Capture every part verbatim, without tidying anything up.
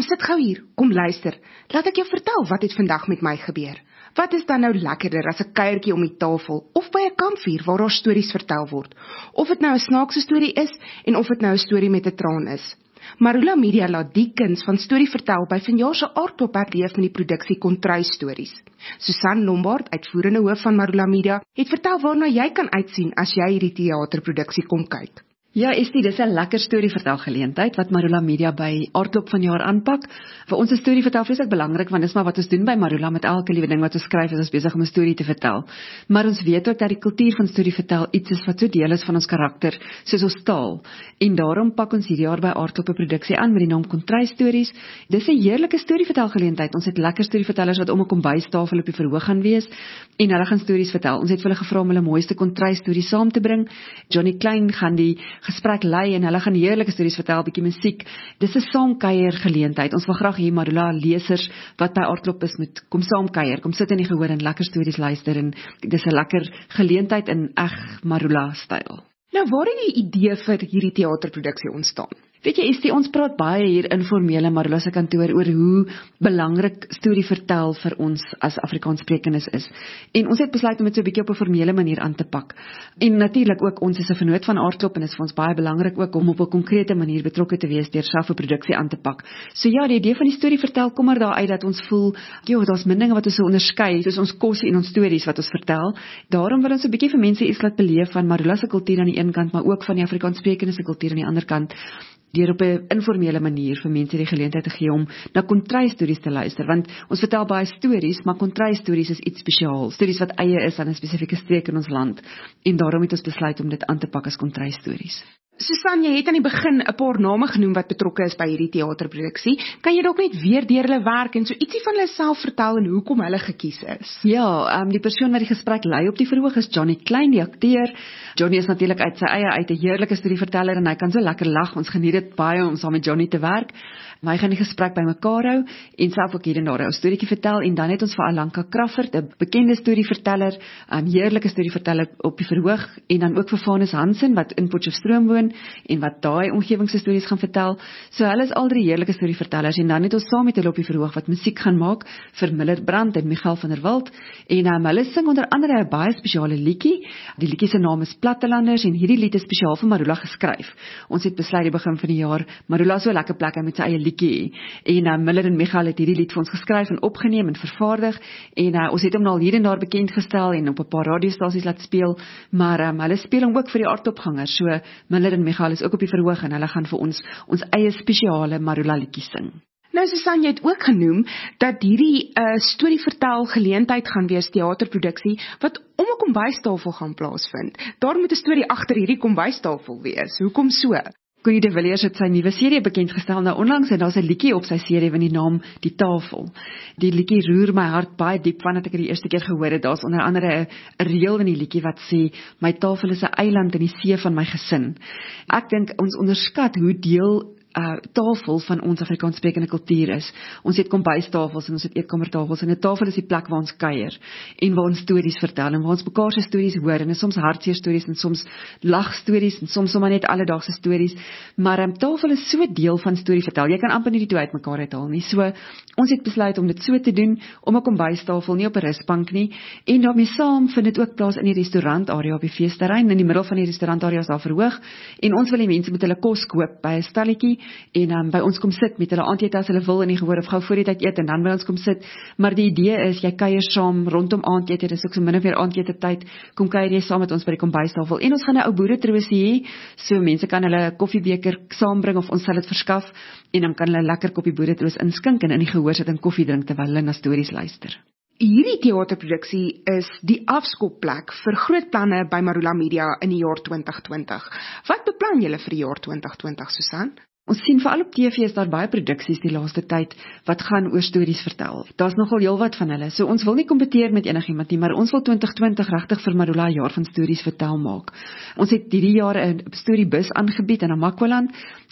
sit gou hier, kom luister, laat ek jou vertel wat het vandag met my gebeur. Wat is dan nou lekkerder as 'n kuiertjie om die tafel, of by 'n kampvuur waar daar stories vertel word, of dit nou 'n snaakse storie is, en of dit nou 'n storie met 'n traan is. Marula Media laat die kuns van storie vertel by vanjaar se Aardklop herleef met die produksie Kontry Stories. Susan Lombard, uitvoerende hoof van Marula Media, het vertel waarna jy kan uitsien as jy hierdie teaterproduksie kom kyk. Ja, Estie, dis 'n lekker storievertelgeleentheid wat Marula Media by Aardklop vanjaar aanpak. Vir ons is storievertel vreeslik belangrik, want dis maar wat ons doen by Marula met elke liewe ding wat ons skryf, is ons besig om 'n storie te vertel. Maar ons weet ook dat die kultuur van storievertel iets is wat so deel is van ons karakter, soos ons taal. En daarom pak ons hierdie jaar by Aardklop 'n produksie aan met die naam Kontry Stories. Dis 'n heerlike storievertelgeleentheid. Ons het lekker storievertellers wat om 'n kombuistafel op die verhoog gaan wees en hulle gaan stories vertel. Ons het vir hulle gevra om hulle mooiste kontry stories saam te bring. Johnny Klein gaan die gesprek lei en hulle gaan heerlike stories vertel, bietjie musiek. Dis 'n saamkuier geleentheid. Ons wil graag hê Marula lesers wat by Aardklop is moet kom saamkuier, kom sit in die gehoor en lekker stories luister, en dis 'n lekker geleentheid in eg Marula styl. Nou, waar het die idee vir hierdie teaterproduksie ontstaan? Weet jy, Estie, ons praat baie hier informele Marula se kantoor oor hoe belangrik storie vertel vir ons as Afrikaanssprekendes is. En ons het besluit om dit so 'n bietjie op 'n formele manier aan te pak. En natuurlik ook, ons is 'n vennoot van Aardklop en dit is vir ons baie belangrik ook om op 'n konkrete manier betrokke te wees deur self 'n produksie aan te pak. So ja, die idee van die storie vertel kom maar daar uit dat ons voel, joh, daar's min dinge wat ons so onderskei, soos ons kos en ons stories wat ons vertel. Daarom wil ons 'n bietjie vir mense iets laat beleef van Marula se kultuur aan die een kant, maar ook van die Afrikaanssprekendes se kultuur aan die ander kant, deur op 'n informele manier vir mense die geleentheid te gee om na kontry stories te luister, want ons vertel baie stories, maar kontry stories is iets spesiaal, stories wat eie is aan 'n spesifieke streek in ons land, en daarom het ons besluit om dit aan te pak as kontry stories. Susan, jy het aan die begin 'n paar name genoem wat betrokke is by hierdie teaterproduksie. Kan jy dalk net weer deur hulle werk en so ietsie van hulle self vertel en hoekom hulle gekies is? Ja, um, die persoon wat die gesprek lei op die verhoog is Johnny Klein, die akteur. Johnny is natuurlik uit sy eie uit 'n heerlike storieverteller en hy kan so lekker lag. Ons geniet dit baie om saam met Johnny te werk. Maar hy gaan die gesprek bymekaar hou en self ook hier en daar 'n storieetjie vertel, en dan het ons vir Alanka Crawford, 'n bekende storieverteller, 'n um, heerlike storieverteller op die verhoog, en dan ook vir Vanus Hansen wat in Potchefstroom woon en wat daai omgewing se stories gaan vertel. So hulle is al drie heerlike storievertellers, en dan het ons saam met hulle op die verhoog wat musiek gaan maak vir Miller Brand en Michael van der Walt, en um, hulle sing onder andere 'n baie spesiale liedjie. Die liedjie se naam is Plattelanders, en hierdie lied is spesiaal vir Marula geskryf. Ons het besluit die begin van die jaar, Marula so 'n lekker plek met sy eie liedjie, en uh, Miller en Michael het hierdie lied vir ons geskryf en opgeneem en vervaardig, en uh, ons het hom nou al hier en daar bekend gestel en op 'n paar radiostasies laat speel, maar um, hulle speel hom ook vir die aardklopgangers. So Miller en Michael is ook op die verhoog en hulle gaan vir ons ons eie spesiale Marula liedjie sing. Nou Susan, jy het ook genoem dat hierdie uh, storievertel geleentheid gaan wees teaterproduksie wat om 'n kombuistafel gaan plaasvind. Daar moet 'n storie agter hierdie kombuistafel wees. Hoekom so? Connie de Villiers het sy nuwe serie bekendgestel nou onlangs, en daar's 'n liedjie op sy serie met die naam Die Tafel. Die liedjie roer my hart baie diep vandat ek dit die eerste keer gehoor het. Daar's onder andere 'n reël in die liedjie wat sê, my tafel is 'n eiland in die see van my gesin. Ek dink ons onderskat hoe deel Uh, tafel van ons Afrikaanssprekende kultuur is. Ons het kombuistafels en ons het eetkamertafels, en 'n tafel is die plek waar ons kuier en waar ons stories vertel en waar ons mekaar se stories hoor, en is soms hartseer stories en soms lagstories en soms sommer net alledaagse stories, maar 'n um, tafel is so deel van storie vertel. Jy kan amper nie die twee uitmekaar uithaal nie. So ons het besluit om dit so te doen, om 'n kombuistafel, nie op 'n rusbank nie, en daarmee saam vind dit ook plaas in die restaurantarea op die feesterrein. In die middel van die restaurantarea is daar verhoog, en ons wil die mense met hulle kos koop by 'n stalletjie en um, by ons kom sit met hulle aandete as hulle wil in die gehoor, of gou voor die tyd eet en dan by ons kom sit. Maar die idee is, jy kuier saam rondom aandete, dis ook so min of meer aandete tyd, kom kuier jy saam met ons by die kombuistafel, en ons gaan 'n ou boeretroosie hê, so mense kan hulle koffiebeker saambring of ons sal dit verskaf, en dan kan hulle lekker koppie boeretroos inskink en in die gehoor sit en koffie drink terwyl hulle na stories luister. Hierdie teaterproduksie is die afskopplek vir groot planne by Marula Media in die jaar twintig twintig. Wat beplan julle vir die jaar twintig twintig, Susan? Ons sien veral op T V is daar baie produksies die laaste tyd wat gaan oor stories vertel. Daar's nogal heelwat van hulle. So ons wil nie kompeteer met enigiemand nie, maar ons wil twintig twintig regtig vir Marula 'n jaar van stories vertel maak. Ons het hierdie jaar 'n storiebus aangebied in Namakwaland,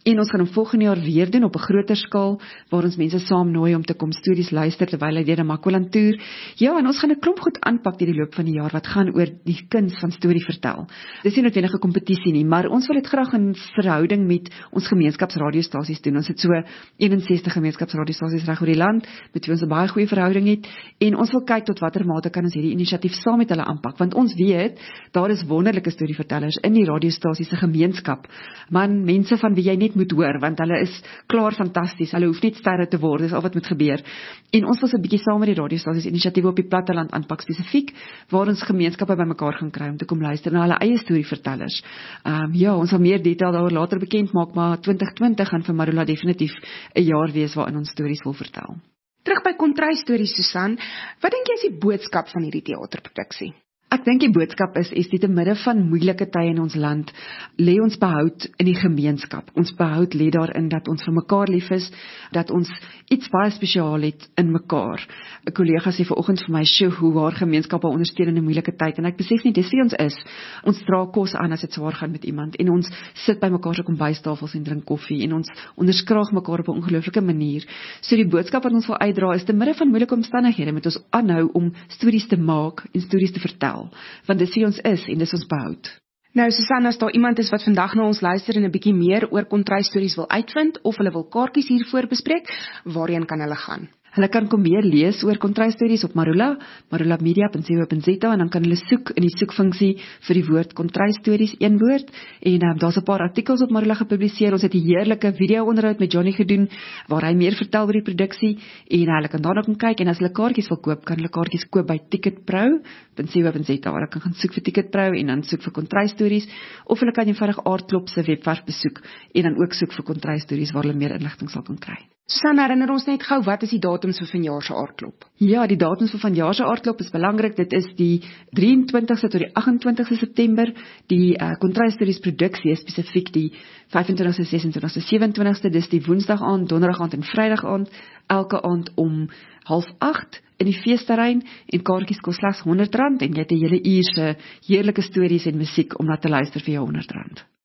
En ons gaan hom volgende jaar weer doen op 'n groter skaal, waar ons mense saam nooi om te kom stories luister terwyl hy deur 'n Makwaland toer. Ja, en ons gaan 'n klomp goed aanpak deur die loop van die jaar wat gaan oor die kuns van storie vertel. Dis nie noodwendig 'n kompetisie nie, maar ons wil dit graag in verhouding met ons gemeenskapsradiostasies doen. Ons het so eenensestig gemeenskapsradiostasies reg oor die land, met wie ons 'n baie goeie verhouding het, en ons wil kyk tot watter mate kan ons hierdie inisiatief saam met hulle aanpak, want ons weet, daar is wonderlike storievertellers in die radiostasies se gemeenskap. Man, mense van wie jy net moet hoor, want hulle is klaar fantasties, hulle hoef net sterre te word, dis al wat moet gebeur. En ons wil so 'n bietjie saam met die radiostasies inisiatiewe op die platteland aanpak spesifiek, waar ons gemeenskappe bymekaar gaan kry om te kom luister na hulle eie storievertellers. Um, ja, ons sal meer detail daaroor later bekend maak, maar twintig twintig gaan vir Marula definitief 'n jaar wees waarin ons stories wil vertel. Terug by Kontry-stories, Susan, wat dink jy is die boodskap van hierdie teaterproduksie? Ek dink die boodskap is, is die te midde van moeilike tye in ons land, lê ons behoud in die gemeenskap. Ons behoud lê daarin dat ons vir mekaar lief is, dat ons iets baie spesiaal het in mekaar. 'n Kollega sê vanoggend vir my, "Sjoe, hoe haar gemeenskappe ondersteun in 'n moeilike tyd," en ek besef nie, dis wie ons is. Ons dra kos aan as dit swaar gaan met iemand, en ons sit by mekaar se kombuistafels en drink koffie, en ons onderskraag mekaar op 'n ongelooflike manier. So die boodskap wat ons wil uitdra is, te midde van moeilike omstandighede, moet ons aanhou om stories te maak en stories te vertel. Want dis wie ons is en dis ons behoud. Nou, Susan, as daar iemand is wat vandag na ons luister en 'n bietjie meer oor Kontry-stories wil uitvind, of hulle wil kaartjies hiervoor bespreek, waarheen kan hulle gaan? Hulle kan kom meer lees oor Kontry-stories op Marula, marula media punt co punt za, en dan kan hulle soek in die soekfunksie vir die woord Kontry-stories, een woord, en um, daar's 'n paar artikels op Marula gepubliseer. Ons het 'n heerlike video-onderhoud met Johnny gedoen, waar hy meer vertel oor die produksie, en hulle kan daarna kom kyk, en as hulle kaartjies wil koop, kan hulle kaartjies koop by ticketpro punt co punt za, waar hulle kan gaan soek vir Ticketpro, en dan soek vir Kontry-stories, of hulle kan eenvoudig Aardklop se webwerf besoek, en dan ook soek vir Kontry-stories, waar hulle meer inligting sal kan kry. Susan, herinner ons net gou, wat is die datums vir vanjaar se Aardklop? Ja, die datums vir vanjaar se Aardklop is belangrik. Dit is die drieëntwintigste tot die agt-en-twintigste September. Die uh, Kontry-stories produksie is spesifiek die vyf-en-twintigste, ses-en-twintigste, sewe-en-twintigste, dis die Woensdag aand, Donderdag aand en Vrydag aand, elke aand om half agt in die feesterrein, en kaartjies kos slegs honderd rand, en jy het 'n hele uur se heerlike stories en musiek om na te luister vir jou honderd rand.